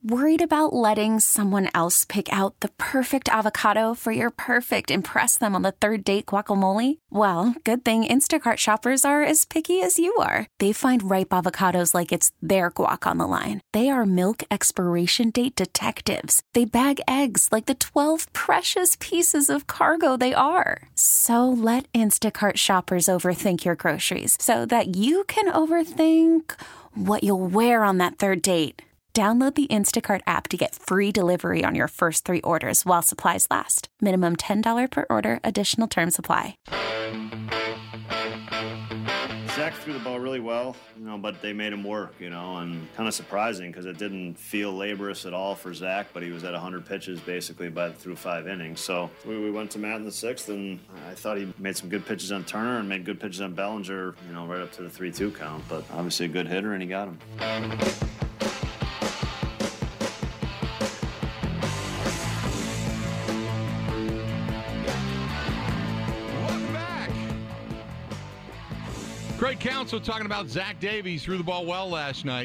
Worried about letting someone else pick out the perfect avocado for your perfect impress them on the third date guacamole? Well, good thing Instacart shoppers are as picky as you are. They find ripe avocados like it's their guac on the line. They are milk expiration date detectives. They bag eggs like the 12 precious pieces of cargo they are. So let Instacart shoppers overthink your groceries so that you can overthink what you'll wear on that third date. Download the Instacart app to get free delivery on your first 3 orders while supplies last. Minimum $10 per order. Additional terms apply. Zach threw the ball really well, but they made him work, and kind of surprising because it didn't feel laborious at all for Zach, but he was at 100 pitches basically through 5 innings. So we went to Matt in the 6th, and I thought he made some good pitches on Turner and made good pitches on Bellinger, right up to the 3-2 count. But obviously a good hitter, and he got him. Craig Counsell talking about Zach Davies. Threw the ball well last night.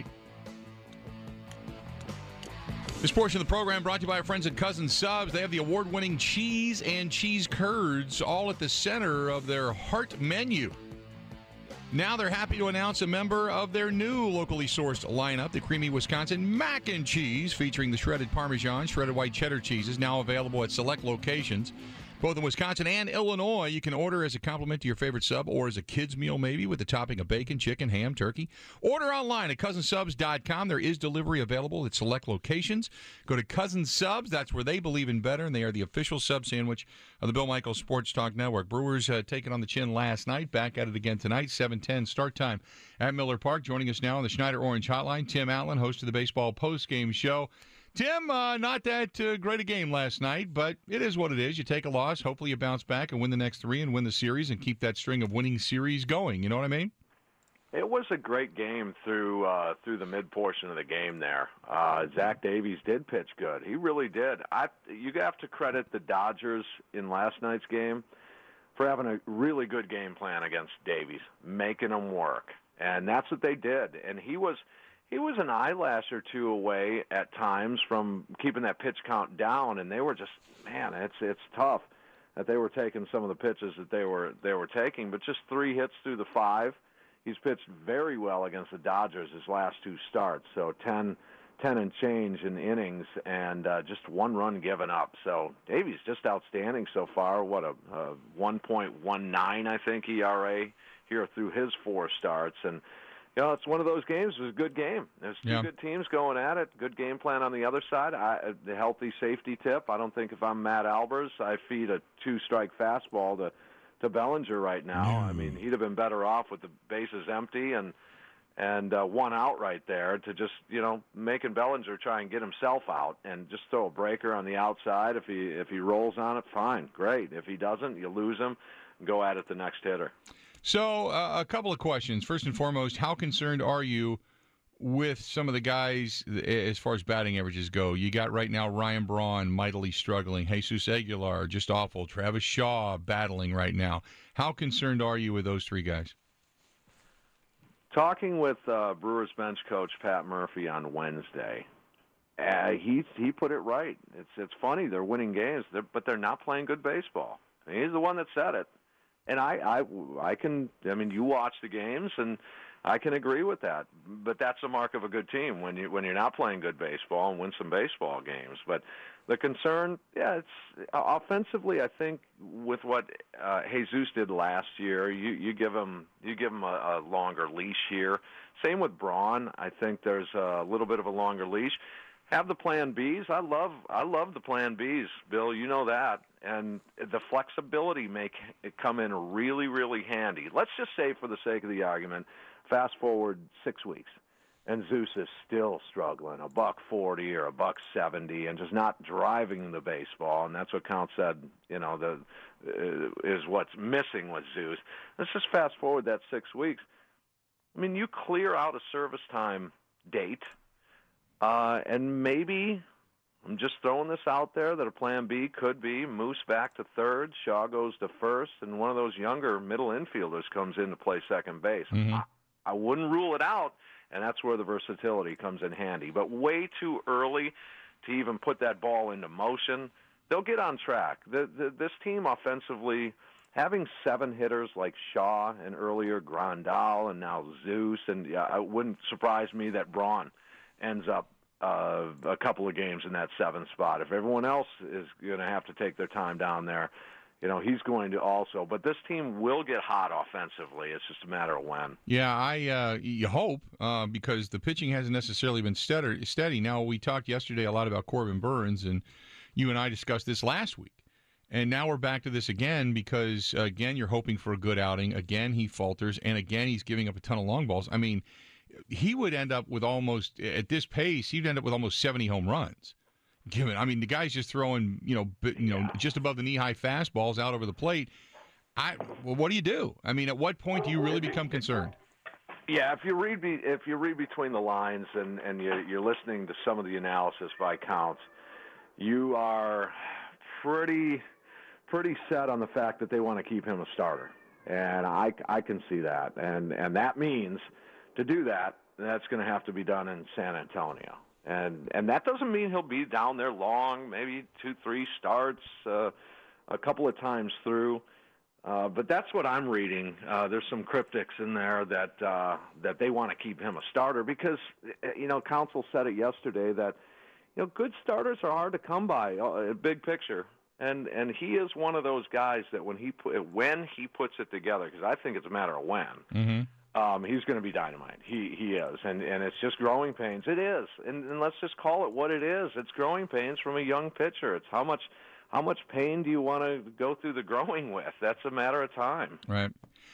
This portion of the program brought to you by our friends at Cousins Subs. They have the award-winning cheese and cheese curds all at the center of their heart menu. Now they're happy to announce a member of their new locally sourced lineup, the Creamy Wisconsin Mac and Cheese, featuring the shredded Parmesan, shredded white cheddar cheeses, now available at select locations. Both in Wisconsin and Illinois. You can order as a compliment to your favorite sub or as a kid's meal maybe with the topping of bacon, chicken, ham, turkey. Order online at cousinsubs.com. There is delivery available at select locations. Go to Cousins Subs. That's where they believe in better, and they are the official sub sandwich of the Bill Michaels Sports Talk Network. Brewers taking on the chin last night. Back at it again tonight. 7:10 start time at Miller Park. Joining us now on the Schneider Orange Hotline, Tim Allen, host of the Baseball Postgame Show. Tim, not that great a game last night, but it is what it is. You take a loss. Hopefully you bounce back and win the next 3 and win the series and keep that string of winning series going. You know what I mean? It was a great game through the mid portion of the game there. Zach Davies did pitch good. He really did. You have to credit the Dodgers in last night's game for having a really good game plan against Davies, making him work. And that's what they did. And he was an eyelash or two away at times from keeping that pitch count down, and they were just, man, it's tough that they were taking some of the pitches that they were taking, but just 3 hits through the 5. He's pitched very well against the Dodgers his last 2 starts, so 10 and change in innings and just 1 run given up. So Davies just outstanding so far. What a 1.19, I think, ERA here through his 4 starts, and it's one of those games. It was a good game. There's 2 good teams going at it. Good game plan on the other side. The healthy safety tip. I don't think if I'm Matt Albers, I feed a 2-strike fastball to Bellinger right now. I mean, he'd have been better off with the bases empty and 1 out right there to just making Bellinger try and get himself out and just throw a breaker on the outside. If he rolls on it, fine, great. If he doesn't, you lose him and go at it the next hitter. So a couple of questions. First and foremost, how concerned are you with some of the guys as far as batting averages go? You got right now Ryan Braun mightily struggling. Jesus Aguilar, just awful. Travis Shaw battling right now. How concerned are you with those 3 guys? Talking with Brewers bench coach Pat Murphy on Wednesday, he put it right. It's funny. They're winning games, but they're not playing good baseball. He's the one that said it. And I can, you watch the games, and I can agree with that. But that's a mark of a good team when you're not playing good baseball and win some baseball games. But the concern, it's offensively. I think with what Jesus did last year, you give him a longer leash here. Same with Braun. I think there's a little bit of a longer leash. Have the plan Bs. I love the plan Bs, Bill. You know that. And the flexibility may come in really, really handy. Let's just say, for the sake of the argument, fast forward 6 weeks, and Zeus is still struggling, $140 or $170, and just not driving the baseball. And that's what Count said, is what's missing with Zeus. Let's just fast forward that 6 weeks. You clear out a service time date, and maybe, I'm just throwing this out there, that a plan B could be Moose back to third, Shaw goes to first, and one of those younger middle infielders comes in to play second base. Mm-hmm. I wouldn't rule it out. and that's where the versatility comes in handy. But way too early to even put that ball into motion. They'll get on track. This team offensively, having 7 hitters like Shaw and earlier Grandal and now Zeus, and it wouldn't surprise me that Braun ends up a couple of games in that 7th spot. If everyone else is going to have to take their time down there, he's going to also. But this team will get hot offensively. It's just a matter of when. Yeah, you hope, because the pitching hasn't necessarily been steady. Now, we talked yesterday a lot about Corbin Burns, and you and I discussed this last week. And now we're back to this again because, again, you're hoping for a good outing. Again, he falters. And, again, he's giving up a ton of long balls. I mean, he would end up with almost, at this pace, he'd end up with almost 70 home runs. The guy's just throwing, just above the knee-high fastballs out over the plate. What do you do? I mean, at what point do you really become concerned? Yeah, if you read between the lines and you're listening to some of the analysis by Counts, you are pretty set on the fact that they want to keep him a starter, and I can see that, and that means to do that, that's going to have to be done in San Antonio, and that doesn't mean he'll be down there long, maybe 2-3 starts, a couple of times through, but that's what I'm reading. There's some cryptics in there that they want to keep him a starter because Counsell said it yesterday that good starters are hard to come by, big picture. And he is one of those guys that when he puts it together, because I think it's a matter of when, he's going to be dynamite. He is, and it's just growing pains. It is, and let's just call it what it is. It's growing pains from a young pitcher. It's how much pain do you want to go through the growing with? That's a matter of time. Right.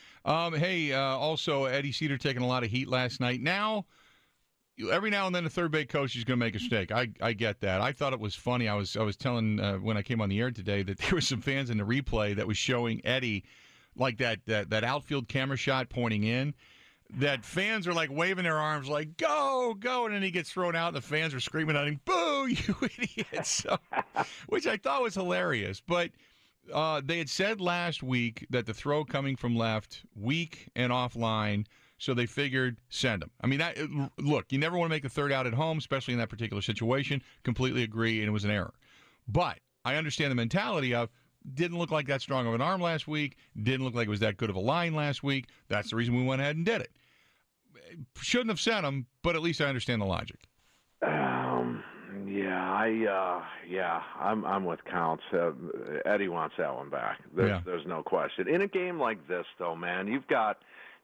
Also, Eddie Cedar taking a lot of heat last night. Now, every now and then, the third base coach is going to make a mistake. I get that. I thought it was funny. I was telling when I came on the air today that there were some fans in the replay that was showing Eddie like that outfield camera shot pointing in. That fans are like waving their arms like go, and then he gets thrown out, and the fans are screaming at him, "Boo, you idiot!" So, which I thought was hilarious. But they had said last week that the throw coming from left, weak and offline. So they figured, send him. I mean, look, you never want to make the third out at home, especially in that particular situation. Completely agree, and it was an error. But I understand the mentality of, didn't look like that strong of an arm last week, didn't look like it was that good of a line last week. That's the reason we went ahead and did it. Shouldn't have sent him, but at least I understand the logic. I'm with Counts. Eddie wants that one back. There's no question. In a game like this, though, man, you got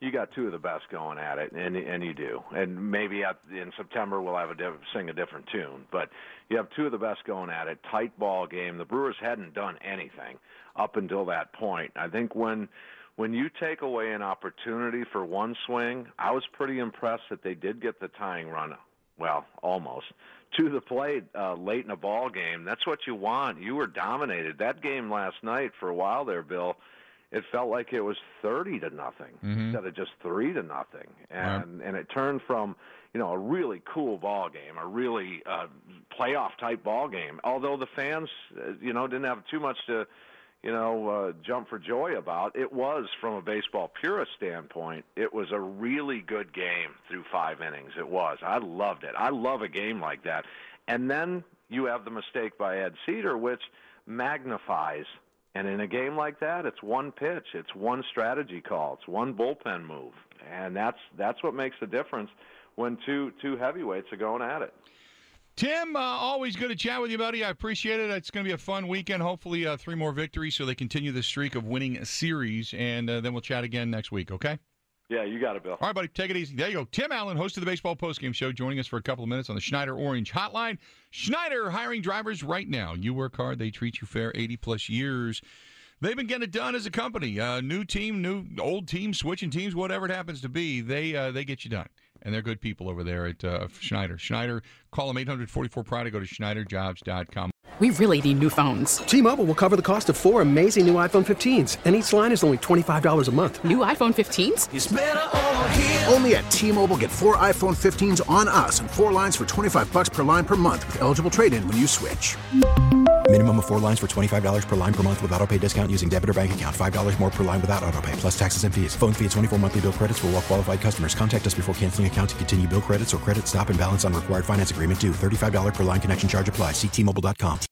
2 of the best going at it, and you do. And maybe in September we'll have sing a different tune. But you have 2 of the best going at it. Tight ball game. The Brewers hadn't done anything up until that point. I think when you take away an opportunity for one swing, I was pretty impressed that they did get the tying run. Well, almost to the plate late in a ball game. That's what you want. You were dominated. That game last night for a while there, Bill, it felt like it was 30-0 instead of just 3-0, and it turned from a really cool ball game, a really playoff type ball game. Although the fans didn't have too much to jump for joy about. It was, from a baseball purist standpoint, it was a really good game through 5 innings. It was. I loved it. I love a game like that. And then you have the mistake by Ed Cedar, which magnifies. And in a game like that, it's one pitch, it's one strategy call, it's one bullpen move, and that's what makes the difference when two heavyweights are going at it. Tim, always good to chat with you, buddy. I appreciate it. It's going to be a fun weekend. Hopefully 3 more victories so they continue the streak of winning a series, and then we'll chat again next week, okay? Yeah, you got it, Bill. All right, buddy, take it easy. There you go. Tim Allen, host of the Baseball Postgame Show, joining us for a couple of minutes on the Schneider Orange Hotline. Schneider hiring drivers right now. You work hard, they treat you fair, 80-plus years. They've been getting it done as a company. New team, old team, switching teams, whatever it happens to be, they get you done. And they're good people over there at Schneider. Schneider, call them 844-PRIDE or go to schneiderjobs.com. We really need new phones. T-Mobile will cover the cost of 4 amazing new iPhone 15s, and each line is only $25 a month. New iPhone 15s? It's better over here. Only at T-Mobile, get 4 iPhone 15s on us and 4 lines for $25 per line per month with eligible trade-in when you switch. Minimum of 4 lines for $25 per line per month with autopay discount using debit or bank account. $5 more per line without autopay, plus taxes and fees. Phone fee at 24 monthly bill credits for well qualified customers. Contact us before canceling account to continue bill credits or credit stop and balance on required finance agreement due. $35 per line connection charge applies. See T-Mobile.com.